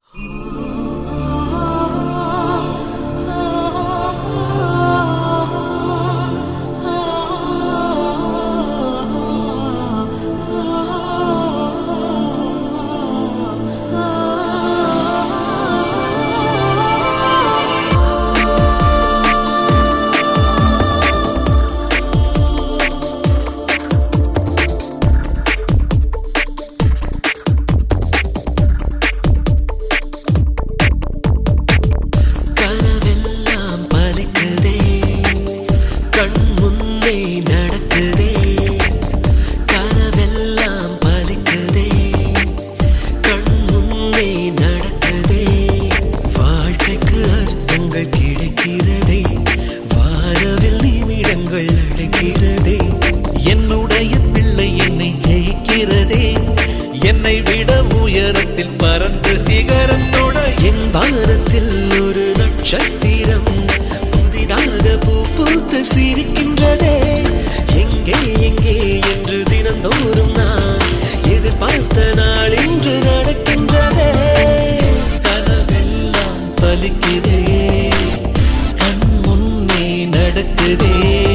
என்னை விட உயரத்தில் பறந்து சிகரத்தோட என் வானத்தில் ஒரு நட்சத்திரம் புதிதாக பூ பூத்து சிரிக்கின்றதே. எங்கே எங்கே என்று தினந்தோறும் நான் எதிர்பார்த்த நாள் இன்று நடக்கின்றதே. கனவெல்லாம் பலிக்குதே, கண் முன்னே நடக்குதே.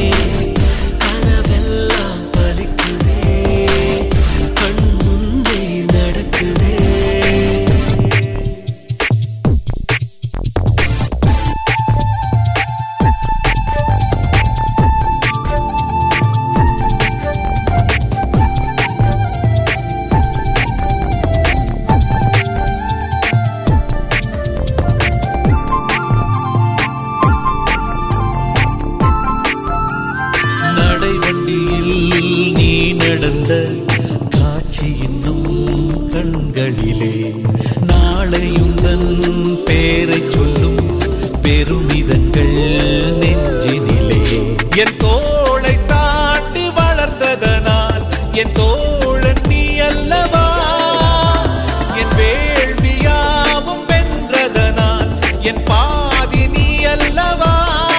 நீ நடந்த காட்சி இன்னும் கண்களிலே, நாளையும் தன் பேரை சொல்லும் பெருமிதங்கள் நெஞ்சினிலே. என் தோளை தாண்டி வளர்ந்ததனால் என் தோழன் நீ அல்லவா, என் வேள்வியாவும் வென்றதனால் என் பாதி நீ அல்லவா.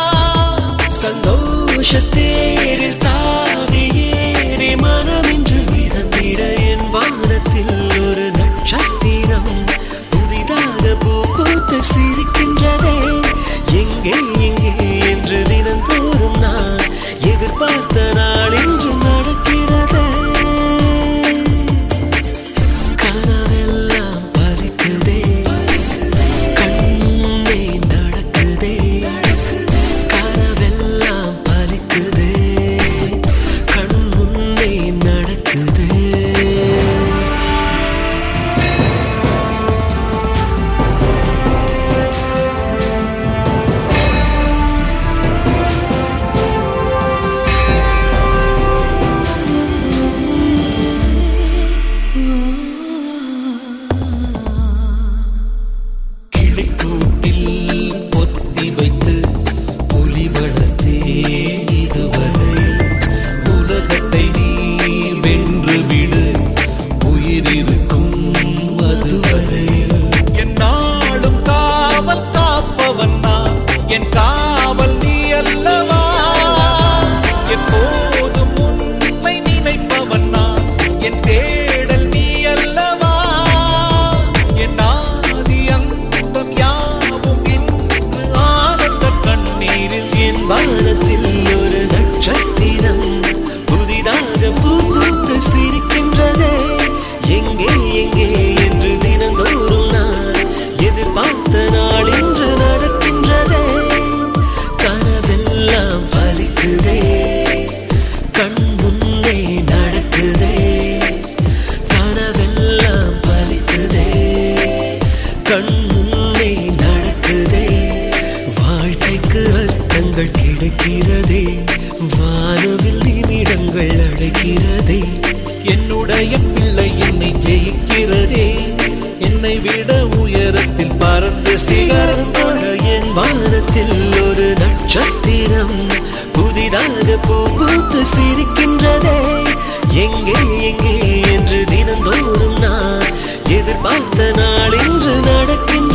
சந்தோஷத்தேரில் தாவியேறி மனமின்று மிதந்திட என் வானத்தில் ஒரு நட்சத்திரம் புதிதாக பூ பூத்து சிரிக்கின்றதே. எங்கே எங்கே என்று தினந்தோறும் நான் எதிர்பார்த்த நாள் இன்று நடக்கிறதே. கனவெல்லாம் பலிக்குதே, கண்ணே நடக்குதே. கனவெல்லாம் பலிக்குதே, கண் முன்னே நடக்குதே. என் காவல் நீ அல்லவா, எப்போதும் உன்னை நினைப்பவன் நான், என் தேடல் நீ அல்லவா. என் ஆதி அந்தம் யாவும் இன்று ஆனந்த கண்ணீரில் என் வானத்தில் ஒரு நட்சத்திரம் புதிதாக பூ பூத்து சிரிக்கின்றதே. எங்கே எங்கே என்று தினந்தோறும் நான் எதிர்பார்த்த நாள் இன்று நடக்கின்றதே. கனவெல்லாம் பலிக்குதே, கண் முன்னே நடக்குதே. கனவெல்லாம் பலிக்குதே, கண் முன்னே நடக்குதே. வாழ்க்கைக்கு அர்த்தங்கள் கிடைக்கிறதே, வானவில் நிமிடங்கள் அடைக்கிறதே. என்னுடைய பிள்ளை என்னை ஜெயிக்கிறதே, என்னை விட உயரத்தில் பறந்து சிகரத்தோட என் வானத்தில் ஒரு நட்சத்திரம் புதிதாக பூ பூத்து சிரிக்கின்றதே. எங்கே எங்கே என்று தினந்தோறும் நான் எதிர்பார்த்த நாள் இன்று நடக்கின்ற